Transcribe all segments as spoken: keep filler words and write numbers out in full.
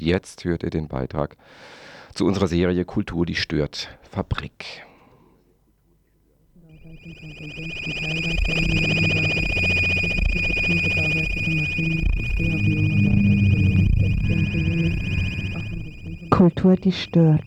Jetzt hört ihr den Beitrag zu unserer Serie Kultur, die stört. Fabrik. Kultur, die stört.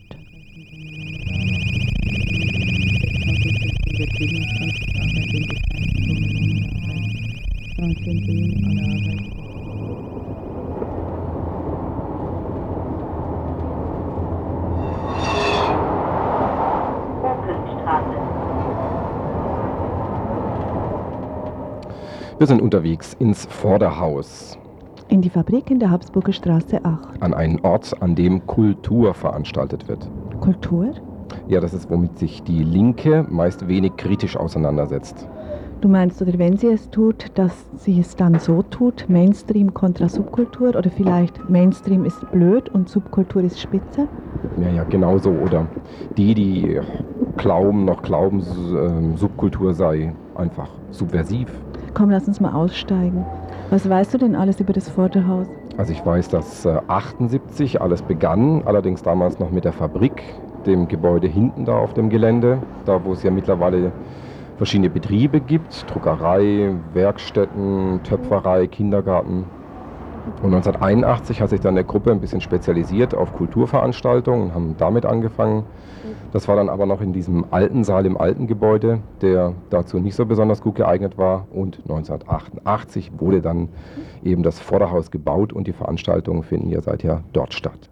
Wir sind unterwegs ins Vorderhaus. In die Fabrik in der Habsburger Straße acht. An einen Ort, an dem Kultur veranstaltet wird. Kultur? Ja, das ist, womit sich die Linke meist wenig kritisch auseinandersetzt. Du meinst, oder wenn sie es tut, dass sie es dann so tut, Mainstream kontra Subkultur, oder vielleicht Mainstream ist blöd und Subkultur ist spitze? Ja, ja, genau so. Oder die, die glauben, noch glauben, Subkultur sei einfach subversiv. Komm, lass uns mal aussteigen. Was weißt du denn alles über das Vorderhaus? Also ich weiß, dass äh, achtundsiebzig alles begann, allerdings damals noch mit der Fabrik, dem Gebäude hinten da auf dem Gelände, da wo es ja mittlerweile verschiedene Betriebe gibt, Druckerei, Werkstätten, Töpferei, Kindergarten. Und neunzehnhunderteinundachtzig hat sich dann eine Gruppe ein bisschen spezialisiert auf Kulturveranstaltungen und haben damit angefangen. Das war dann aber noch in diesem alten Saal im alten Gebäude, der dazu nicht so besonders gut geeignet war. Und neunzehnhundertachtundachtzig wurde dann eben das Vorderhaus gebaut und die Veranstaltungen finden ja seither dort statt.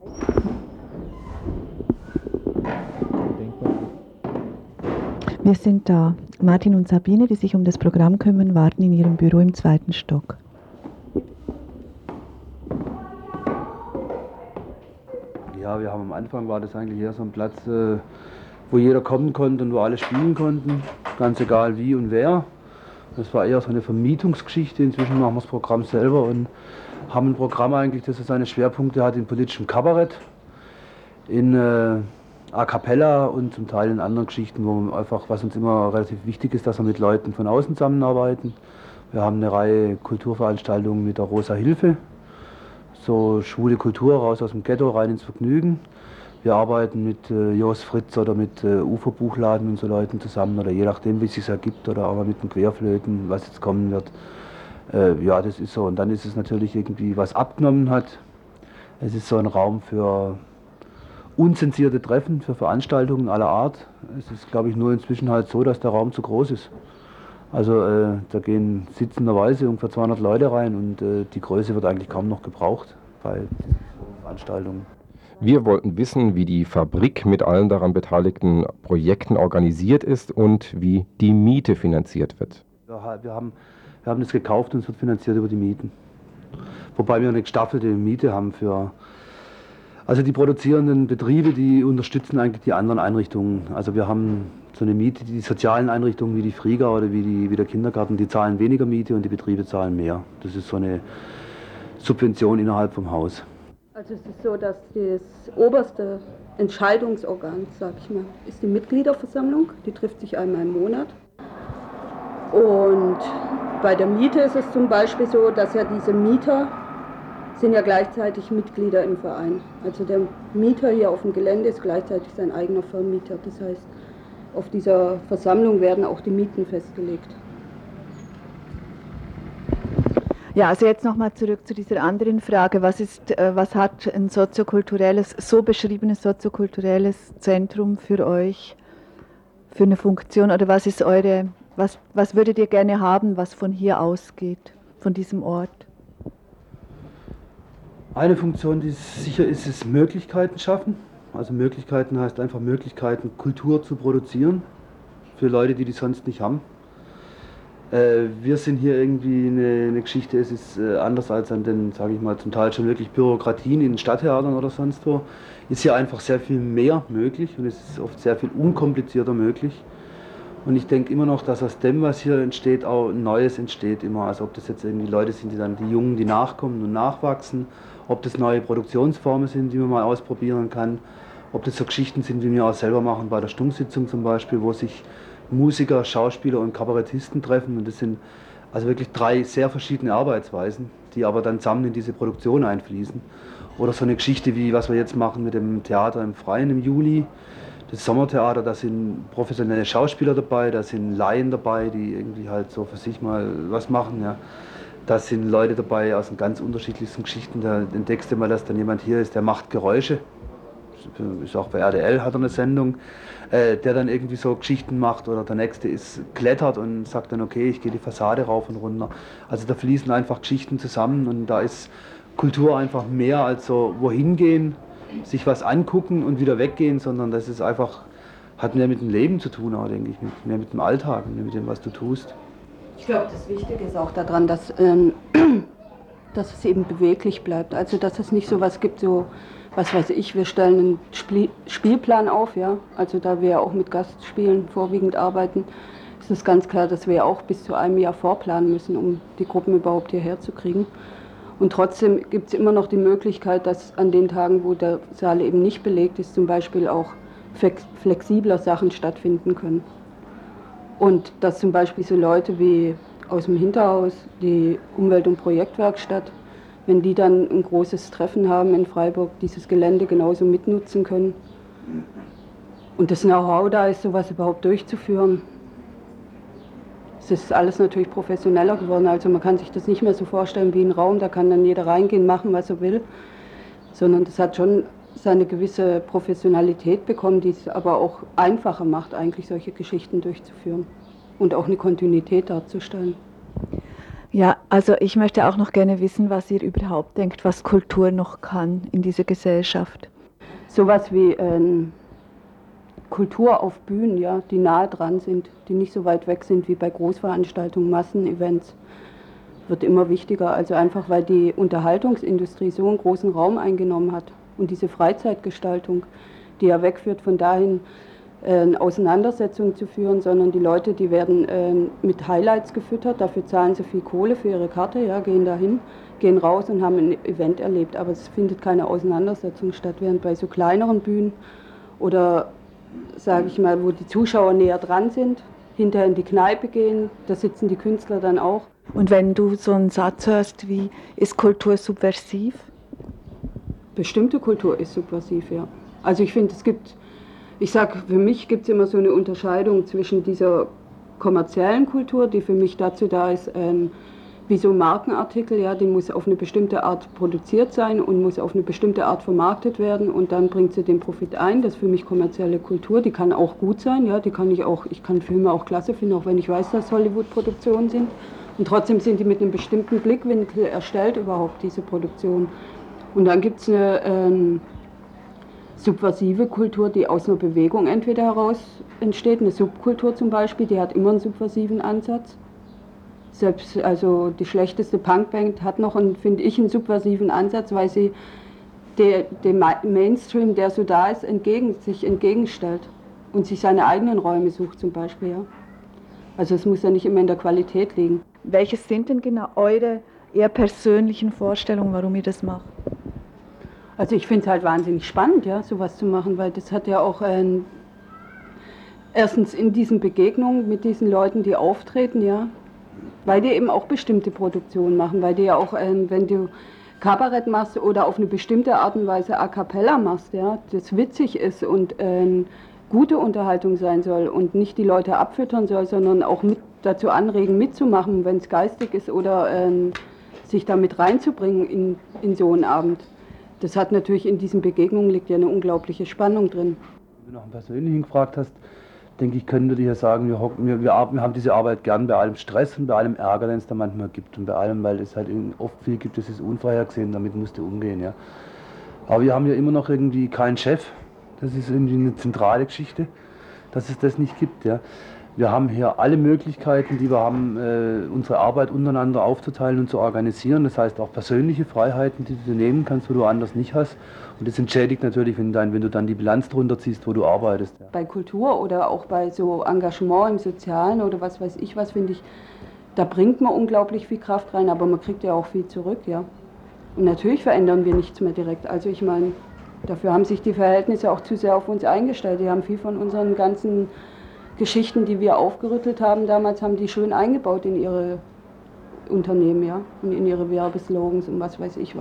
Wir sind da. Martin und Sabine, die sich um das Programm kümmern, warten in ihrem Büro im zweiten Stock. Ja, wir haben am Anfang war das eigentlich eher so ein Platz, äh, wo jeder kommen konnte und wo alle spielen konnten, ganz egal wie und wer. Das war eher so eine Vermietungsgeschichte. Inzwischen machen wir das Programm selber und haben ein Programm eigentlich, das seine Schwerpunkte hat in politischem Kabarett, in äh, A Cappella und zum Teil in anderen Geschichten, wo wir einfach, was uns immer relativ wichtig ist, dass wir mit Leuten von außen zusammenarbeiten. Wir haben eine Reihe Kulturveranstaltungen mit der Rosa Hilfe. So schwule Kultur raus aus dem Ghetto, rein ins Vergnügen. Wir arbeiten mit äh, Jos Fritz oder mit äh, U F O-Buchladen und so Leuten zusammen oder je nachdem, wie es sich ergibt oder aber mit den Querflöten, was jetzt kommen wird. Äh, ja, das ist so. Und dann ist es natürlich irgendwie, was abgenommen hat. Es ist so ein Raum für unzensierte Treffen, für Veranstaltungen aller Art. Es ist, glaube ich, nur inzwischen halt so, dass der Raum zu groß ist. Also äh, da gehen sitzenderweise ungefähr zweihundert Leute rein und äh, die Größe wird eigentlich kaum noch gebraucht bei Veranstaltungen. Wir wollten wissen, wie die Fabrik mit allen daran beteiligten Projekten organisiert ist und wie die Miete finanziert wird. Ja, wir haben, wir haben das gekauft und es wird finanziert über die Mieten. Wobei wir eine gestaffelte Miete haben für... Also die produzierenden Betriebe, die unterstützen eigentlich die anderen Einrichtungen. Also wir haben so eine Miete, die sozialen Einrichtungen wie die Friga oder wie, die, wie der Kindergarten, die zahlen weniger Miete und die Betriebe zahlen mehr. Das ist so eine Subvention innerhalb vom Haus. Also es ist so, dass das oberste Entscheidungsorgan, sag ich mal, ist die Mitgliederversammlung. Die trifft sich einmal im Monat. Und bei der Miete ist es zum Beispiel so, dass ja diese Mieter sind ja gleichzeitig Mitglieder im Verein. Also der Mieter hier auf dem Gelände ist gleichzeitig sein eigener Vermieter. Das heißt, auf dieser Versammlung werden auch die Mieten festgelegt. Ja, also jetzt nochmal zurück zu dieser anderen Frage. Was ist, äh, was hat ein soziokulturelles, so beschriebenes soziokulturelles Zentrum für euch für eine Funktion? Oder was ist eure, was, was würdet ihr gerne haben, was von hier ausgeht, von diesem Ort? Eine Funktion, die sicher ist, ist Möglichkeiten schaffen. Also Möglichkeiten heißt einfach Möglichkeiten, Kultur zu produzieren für Leute, die die sonst nicht haben. Äh, wir sind hier irgendwie eine, eine Geschichte, es ist äh, anders als an den, sage ich mal, zum Teil schon wirklich Bürokratien in den Stadttheatern oder sonst wo. Ist hier einfach sehr viel mehr möglich und es ist oft sehr viel unkomplizierter möglich. Und ich denke immer noch, dass aus dem, was hier entsteht, auch Neues entsteht immer. Also ob das jetzt irgendwie Leute sind, die dann die Jungen, die nachkommen und nachwachsen, ob das neue Produktionsformen sind, die man mal ausprobieren kann, ob das so Geschichten sind, wie wir auch selber machen bei der Stunksitzung zum Beispiel, wo sich Musiker, Schauspieler und Kabarettisten treffen. Und das sind also wirklich drei sehr verschiedene Arbeitsweisen, die aber dann zusammen in diese Produktion einfließen. Oder so eine Geschichte wie, was wir jetzt machen mit dem Theater im Freien im Juli. Das Sommertheater, da sind professionelle Schauspieler dabei, da sind Laien dabei, die irgendwie halt so für sich mal was machen. Ja. Da sind Leute dabei aus den ganz unterschiedlichsten Geschichten. Da entdeckst du mal, dass dann jemand hier ist, der macht Geräusche. Ist auch bei R T L, hat er eine Sendung, äh, der dann irgendwie so Geschichten macht. Oder der nächste ist klettert und sagt dann, okay, ich gehe die Fassade rauf und runter. Also da fließen einfach Geschichten zusammen und da ist Kultur einfach mehr als so wohin gehen, sich was angucken und wieder weggehen, sondern das ist einfach, hat mehr mit dem Leben zu tun, auch, denke ich, mit, mehr mit dem Alltag, mehr mit dem, was du tust. Ich glaube, das Wichtige ist auch daran, dass, ähm, dass es eben beweglich bleibt. Also dass es nicht so was gibt, so, was weiß ich, wir stellen einen Spiel Spielplan auf, ja. Also da wir auch mit Gastspielen vorwiegend arbeiten, ist es ganz klar, dass wir auch bis zu einem Jahr vorplanen müssen, um die Gruppen überhaupt hierher zu kriegen. Und trotzdem gibt es immer noch die Möglichkeit, dass an den Tagen, wo der Saal eben nicht belegt ist, zum Beispiel auch flexibler Sachen stattfinden können. Und dass zum Beispiel so Leute wie aus dem Hinterhaus, die Umwelt- und Projektwerkstatt, wenn die dann ein großes Treffen haben in Freiburg, dieses Gelände genauso mitnutzen können. Und das Know-how da ist, sowas überhaupt durchzuführen. Es ist alles natürlich professioneller geworden, also man kann sich das nicht mehr so vorstellen wie ein Raum, da kann dann jeder reingehen, machen, was er will, sondern das hat schon seine gewisse Professionalität bekommen, die es aber auch einfacher macht, eigentlich solche Geschichten durchzuführen und auch eine Kontinuität darzustellen. Ja, also ich möchte auch noch gerne wissen, was ihr überhaupt denkt, was Kultur noch kann in dieser Gesellschaft. Sowas wie ähm, Kultur auf Bühnen, ja, die nahe dran sind, die nicht so weit weg sind wie bei Großveranstaltungen, Massenevents, wird immer wichtiger. Also einfach, weil die Unterhaltungsindustrie so einen großen Raum eingenommen hat und diese Freizeitgestaltung, die ja wegführt von dahin, äh, Auseinandersetzungen zu führen, sondern die Leute, die werden äh, mit Highlights gefüttert, dafür zahlen sie viel Kohle für ihre Karte, ja, gehen dahin, gehen raus und haben ein Event erlebt, aber es findet keine Auseinandersetzung statt, während bei so kleineren Bühnen oder sage ich mal, wo die Zuschauer näher dran sind, hinterher in die Kneipe gehen, da sitzen die Künstler dann auch. Und wenn du so einen Satz hörst wie, ist Kultur subversiv? Bestimmte Kultur ist subversiv, ja. Also ich finde, es gibt, ich sage, für mich gibt es immer so eine Unterscheidung zwischen dieser kommerziellen Kultur, die für mich dazu da ist, ähm, wie so ein Markenartikel, ja, die muss auf eine bestimmte Art produziert sein und muss auf eine bestimmte Art vermarktet werden und dann bringt sie den Profit ein. Das ist für mich kommerzielle Kultur, die kann auch gut sein, ja, die kann ich auch, ich kann Filme auch klasse finden, auch wenn ich weiß, dass Hollywood-Produktionen sind. Und trotzdem sind die mit einem bestimmten Blickwinkel erstellt überhaupt, diese Produktion. Und dann gibt es eine ähm, subversive Kultur, die aus einer Bewegung entweder heraus entsteht, eine Subkultur zum Beispiel, die hat immer einen subversiven Ansatz. Selbst also die schlechteste Punkband hat noch, einen, finde ich, einen subversiven Ansatz, weil sie der, dem Mainstream, der so da ist, entgegen, sich entgegenstellt und sich seine eigenen Räume sucht zum Beispiel. Ja. Also es muss ja nicht immer in der Qualität liegen. Welches sind denn genau eure eher persönlichen Vorstellungen, warum ihr das macht? Also ich finde es halt wahnsinnig spannend, ja, sowas zu machen, weil das hat ja auch ein, erstens in diesen Begegnungen mit diesen Leuten, die auftreten, ja, weil die eben auch bestimmte Produktionen machen, weil die ja auch, ähm, wenn du Kabarett machst oder auf eine bestimmte Art und Weise A Cappella machst, ja, das witzig ist und ähm, gute Unterhaltung sein soll und nicht die Leute abfüttern soll, sondern auch mit dazu anregen, mitzumachen, wenn es geistig ist oder ähm, sich damit reinzubringen in, in so einen Abend. Das hat natürlich in diesen Begegnungen liegt ja eine unglaubliche Spannung drin. Wenn du nach dem Persönlichen gefragt hast, denke ich, können wir dir sagen, wir, hocken, wir, wir, wir haben diese Arbeit gern bei allem Stress und bei allem Ärger, den es da manchmal gibt und bei allem, weil es halt oft viel gibt, das ist unvorhergesehen, damit musst du umgehen. Ja. Aber wir haben ja immer noch irgendwie keinen Chef, das ist irgendwie eine zentrale Geschichte, dass es das nicht gibt. Ja. Wir haben hier alle Möglichkeiten, die wir haben, äh, unsere Arbeit untereinander aufzuteilen und zu organisieren. Das heißt auch persönliche Freiheiten, die du nehmen kannst, wo du anders nicht hast. Und das entschädigt natürlich, wenn, dein, wenn du dann die Bilanz drunter ziehst, wo du arbeitest. Ja. Bei Kultur oder auch bei so Engagement im Sozialen oder was weiß ich was, finde ich, da bringt man unglaublich viel Kraft rein, aber man kriegt ja auch viel zurück, ja. Und natürlich verändern wir nichts mehr direkt. Also ich meine, dafür haben sich die Verhältnisse auch zu sehr auf uns eingestellt. Die haben viel von unseren ganzen Geschichten, die wir aufgerüttelt haben damals, haben die schön eingebaut in ihre Unternehmen, ja, und in ihre Werbeslogans und was weiß ich was.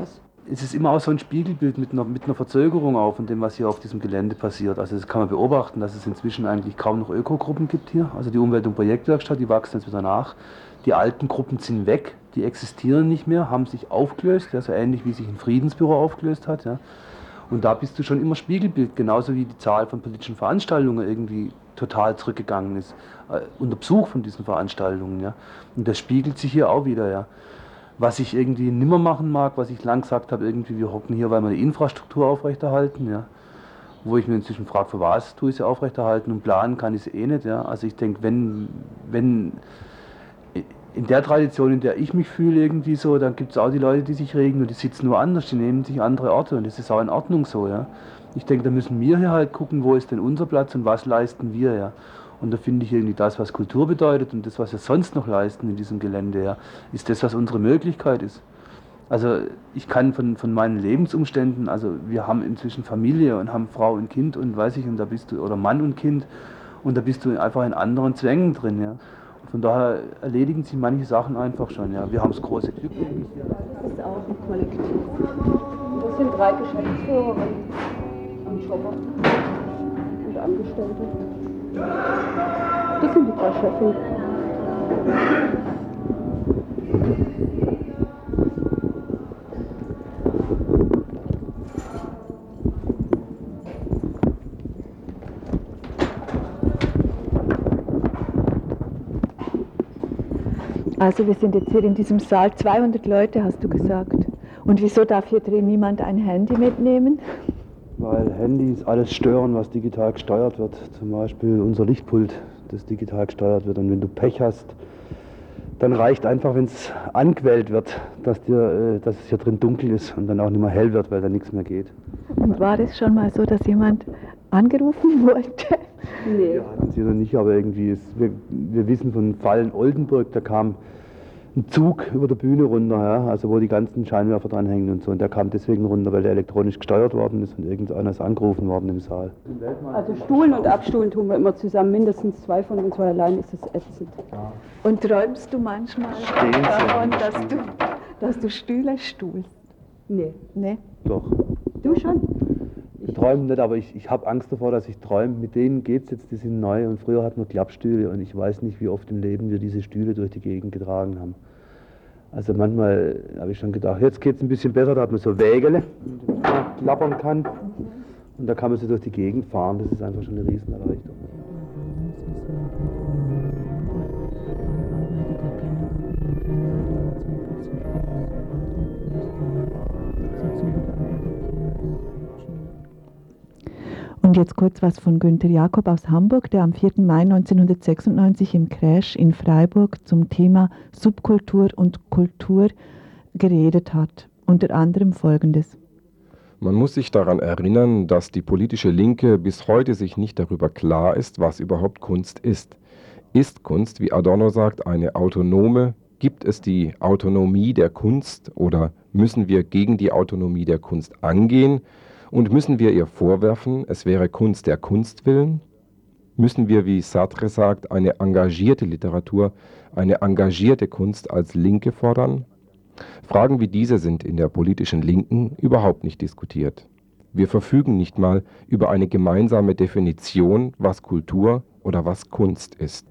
es ist immer auch so ein Spiegelbild mit einer, mit einer Verzögerung auch von dem, was hier auf diesem Gelände passiert. Also das kann man beobachten, dass es inzwischen eigentlich kaum noch Ökogruppen gibt hier. Also die Umwelt- und Projektwerkstatt, die wachsen jetzt wieder nach. Die alten Gruppen sind weg, die existieren nicht mehr, haben sich aufgelöst, ja, so ähnlich wie sich ein Friedensbüro aufgelöst hat. Ja. Und da bist du schon immer Spiegelbild, genauso wie die Zahl von politischen Veranstaltungen irgendwie total zurückgegangen ist, äh, unter Besuch von diesen Veranstaltungen. Ja. Und das spiegelt sich hier auch wieder. Ja. Was ich irgendwie nimmer machen mag, was ich lang gesagt habe, irgendwie wir hocken hier, weil wir die Infrastruktur aufrechterhalten. Ja. Wo ich mir inzwischen frage, für was tue ich sie aufrechterhalten und planen kann ich sie eh nicht. Ja. Also ich denke, wenn, wenn in der Tradition, in der ich mich fühle, irgendwie so, dann gibt es auch die Leute, die sich regen und die sitzen woanders, die nehmen sich andere Orte und das ist auch in Ordnung so, ja. Ich denke, da müssen wir hier halt gucken, wo ist denn unser Platz und was leisten wir, ja. Und da finde ich irgendwie das, was Kultur bedeutet und das, was wir sonst noch leisten in diesem Gelände, ja, ist das, was unsere Möglichkeit ist. Also ich kann von, von meinen Lebensumständen, also wir haben inzwischen Familie und haben Frau und Kind und weiß ich, und da bist du, oder Mann und Kind, und da bist du einfach in anderen Zwängen drin, ja. Von daher erledigen sich manche Sachen einfach schon. Ja. Wir haben das große Glück. Das ist auch ein Kollektiv. Das sind drei Geschäftsführer und Schopper und Angestellte. Das sind die drei Chefin. Also wir sind jetzt hier in diesem Saal, zweihundert Leute hast du gesagt. Und wieso darf hier drin niemand ein Handy mitnehmen? Weil Handys alles stören, was digital gesteuert wird. Zum Beispiel unser Lichtpult, das digital gesteuert wird. Und wenn du Pech hast, dann reicht einfach, wenn es angequält wird, dass, dir, dass es hier drin dunkel ist und dann auch nicht mehr hell wird, weil da nichts mehr geht. Und war es schon mal so, dass jemand angerufen wurde? Nee. Wir hatten sie noch nicht, aber irgendwie ist, wir, wir wissen von einem Fall in Oldenburg, da kam ein Zug über der Bühne runter, ja, also wo die ganzen Scheinwerfer dranhängen und so. Und der kam deswegen runter, weil der elektronisch gesteuert worden ist und irgendeiner ist angerufen worden im Saal. Also Stuhlen und Abstuhlen tun wir immer zusammen, mindestens zwei von uns, weil allein ist es ätzend. Ja. Und träumst du manchmal Stehen Sie. davon, dass du, dass du Stühle stuhlst? Nee. Nee? Doch. Du schon? Wir träumen nicht, aber ich, ich habe Angst davor, dass ich träume. Mit denen geht es jetzt, die sind neu und früher hatten wir Klappstühle und ich weiß nicht, wie oft im Leben wir diese Stühle durch die Gegend getragen haben. Also manchmal habe ich schon gedacht, jetzt geht es ein bisschen besser, da hat man so Wägele, mit denen man klappern kann und da kann man so durch die Gegend fahren, das ist einfach schon eine Riesenerleichterung. Und jetzt kurz was von Günter Jakob aus Hamburg, der am vierten Mai neunzehnhundertsechsundneunzig im Crash in Freiburg zum Thema Subkultur und Kultur geredet hat. Unter anderem Folgendes. Man muss sich daran erinnern, dass die politische Linke bis heute sich nicht darüber klar ist, was überhaupt Kunst ist. Ist Kunst, wie Adorno sagt, eine autonome? Gibt es die Autonomie der Kunst oder müssen wir gegen die Autonomie der Kunst angehen? Und müssen wir ihr vorwerfen, es wäre Kunst der Kunst willen? Müssen wir, wie Sartre sagt, eine engagierte Literatur, eine engagierte Kunst als Linke fordern? Fragen wie diese sind in der politischen Linken überhaupt nicht diskutiert. Wir verfügen nicht mal über eine gemeinsame Definition, was Kultur oder was Kunst ist.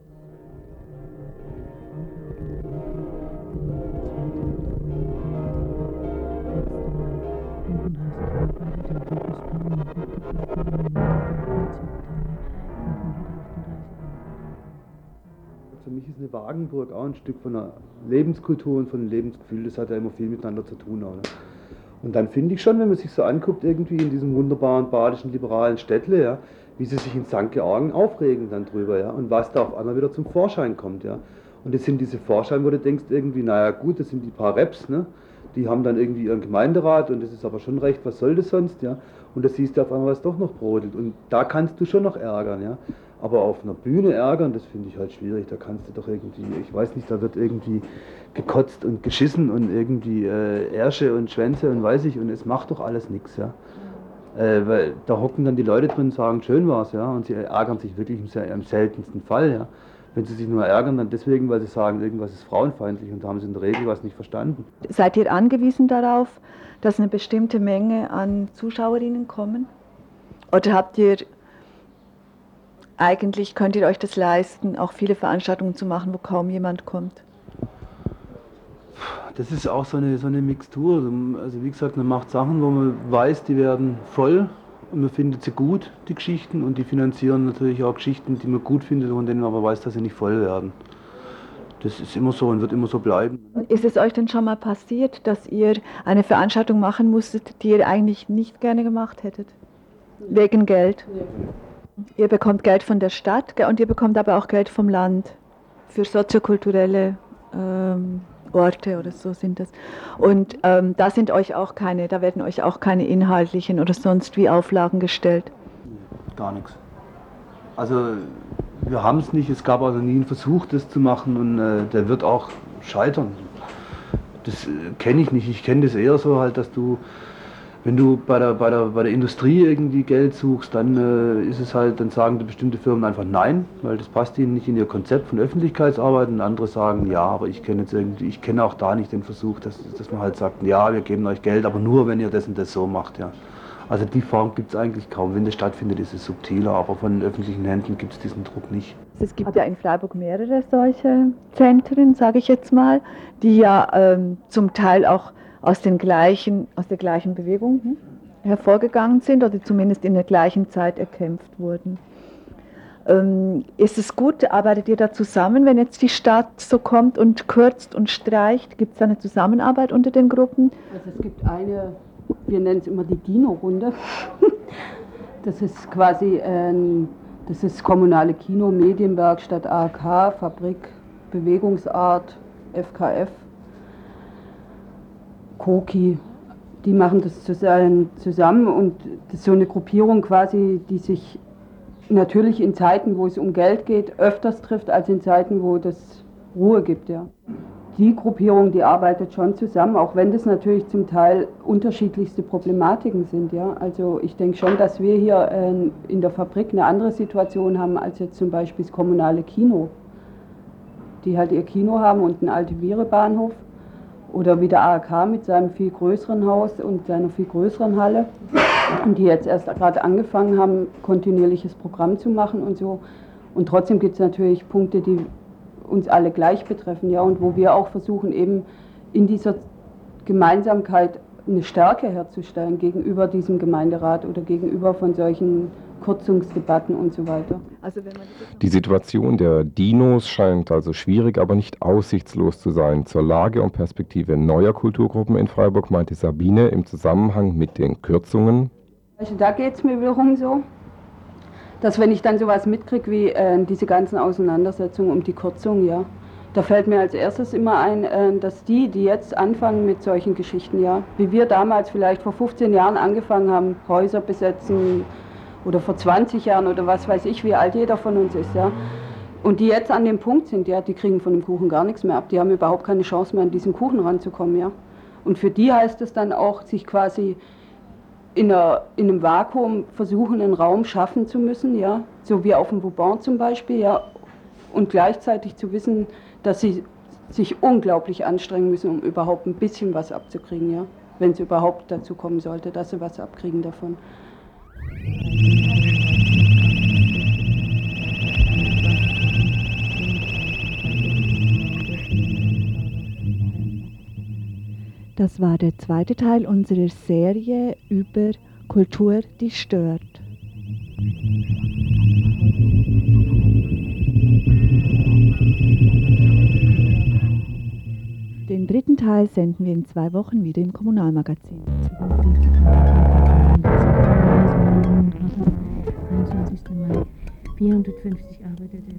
Für mich ist eine Wagenburg auch ein Stück von einer Lebenskultur und von einem Lebensgefühl, das hat ja immer viel miteinander zu tun. Oder? Und dann finde ich schon, wenn man sich so anguckt, irgendwie in diesem wunderbaren, badischen, liberalen Städtle, ja, wie sie sich in Sankt Georgen aufregen dann drüber, ja, und was da auf einmal wieder zum Vorschein kommt, ja. Und das sind diese Vorschein, wo du denkst irgendwie, naja gut, das sind die paar Reps, ne, die haben dann irgendwie ihren Gemeinderat und das ist aber schon recht, was soll das sonst, ja. Und da siehst du auf einmal, was doch noch brodelt und da kannst du schon noch ärgern, ja. Aber auf einer Bühne ärgern, das finde ich halt schwierig, da kannst du doch irgendwie, ich weiß nicht, da wird irgendwie gekotzt und geschissen und irgendwie äh, Ärsche und Schwänze und weiß ich, und es macht doch alles nichts, ja. Äh, weil da hocken dann die Leute drin und sagen, schön war's, ja, und sie ärgern sich wirklich im, im seltensten Fall, ja. Wenn sie sich nur ärgern, dann deswegen, weil sie sagen, irgendwas ist frauenfeindlich und da haben sie in der Regel was nicht verstanden. Seid ihr angewiesen darauf, dass eine bestimmte Menge an Zuschauerinnen kommen? Oder habt ihr eigentlich, könnt ihr euch das leisten, auch viele Veranstaltungen zu machen, wo kaum jemand kommt? Das ist auch so eine, so eine Mixtur. Also wie gesagt, man macht Sachen, wo man weiß, die werden voll und man findet sie gut, die Geschichten, und die finanzieren natürlich auch Geschichten, die man gut findet, von denen man aber weiß, dass sie nicht voll werden. Das ist immer so und wird immer so bleiben. Ist es euch denn schon mal passiert, dass ihr eine Veranstaltung machen musstet, die ihr eigentlich nicht gerne gemacht hättet? Wegen Geld? Nee. Ihr bekommt Geld von der Stadt und ihr bekommt aber auch Geld vom Land für soziokulturelle ähm, Orte oder so sind das. Und ähm, da sind euch auch keine, da werden euch auch keine inhaltlichen oder sonst wie Auflagen gestellt. Nee, gar nichts. Also wir haben es nicht, es gab also nie einen Versuch, das zu machen, und äh, der wird auch scheitern. Das äh, kenne ich nicht. Ich kenne das eher so halt, dass du, wenn du bei der, bei der, bei der Industrie irgendwie Geld suchst, dann äh, ist es halt, dann sagen bestimmte Firmen einfach nein, weil das passt ihnen nicht in ihr Konzept von Öffentlichkeitsarbeit, und andere sagen ja, aber ich kenne jetzt irgendwie, ich kenne auch da nicht den Versuch, dass, dass man halt sagt, ja, wir geben euch Geld, aber nur wenn ihr das und das so macht, ja. Also die Form gibt es eigentlich kaum. Wenn das stattfindet, ist es subtiler, aber von den öffentlichen Händen gibt es diesen Druck nicht. Es gibt ja in Freiburg mehrere solche Zentren, sage ich jetzt mal, die ja ähm, zum Teil auch aus, den gleichen, aus der gleichen Bewegung hm, hervorgegangen sind oder zumindest in der gleichen Zeit erkämpft wurden. Ähm, ist es gut, arbeitet ihr da zusammen, wenn jetzt die Stadt so kommt und kürzt und streicht? Gibt es da eine Zusammenarbeit unter den Gruppen? Also es gibt eine, wir nennen es immer die Dino-Runde. Das ist quasi ein, das ist kommunale Kino, Medienwerkstatt, A H K, Fabrik, Bewegungsart, F K F, Koki. Die machen das zusammen, und das ist so eine Gruppierung quasi, die sich natürlich in Zeiten, wo es um Geld geht, öfters trifft als in Zeiten, wo es Ruhe gibt, ja. Die Gruppierung, die arbeitet schon zusammen, auch wenn das natürlich zum Teil unterschiedlichste Problematiken sind, ja. Also ich denke schon, dass wir hier äh, in der Fabrik eine andere Situation haben als jetzt zum Beispiel das kommunale Kino, die halt ihr Kino haben und einen Altenviere-Bahnhof, oder wie der A H K mit seinem viel größeren Haus und seiner viel größeren Halle, und die jetzt erst gerade angefangen haben, kontinuierliches Programm zu machen und so. Und trotzdem gibt es natürlich Punkte, die uns alle gleich betreffen, ja, und wo wir auch versuchen, eben in dieser Gemeinsamkeit eine Stärke herzustellen gegenüber diesem Gemeinderat oder gegenüber von solchen Kürzungsdebatten und so weiter. Also wenn man Die Situation der Dinos scheint also schwierig, aber nicht aussichtslos zu sein. Zur Lage und Perspektive neuer Kulturgruppen in Freiburg meinte Sabine im Zusammenhang mit den Kürzungen: Also da geht es mir wiederum so, dass wenn ich dann sowas mitkriege wie äh, diese ganzen Auseinandersetzungen um die Kürzung, ja, da fällt mir als erstes immer ein, äh, dass die, die jetzt anfangen mit solchen Geschichten, ja, wie wir damals vielleicht vor fünfzehn Jahren angefangen haben, Häuser besetzen, oder vor zwanzig Jahren oder was weiß ich, wie alt jeder von uns ist, ja. Und die jetzt an dem Punkt sind, ja, die kriegen von dem Kuchen gar nichts mehr ab. Die haben überhaupt keine Chance mehr, an diesen Kuchen ranzukommen, ja. Und für die heißt es dann auch, sich quasi in, einer, in einem Vakuum versuchen, einen Raum schaffen zu müssen, ja. So wie auf dem Vauban zum Beispiel, ja. Und gleichzeitig zu wissen, dass sie sich unglaublich anstrengen müssen, um überhaupt ein bisschen was abzukriegen, ja. Wenn es überhaupt dazu kommen sollte, dass sie was abkriegen davon. Das war der zweite Teil unserer Serie über Kultur, die stört. Den dritten Teil senden wir in zwei Wochen wieder im Kommunalmagazin. einundzwanzigsten Mai vierhundertfünfzig arbeitete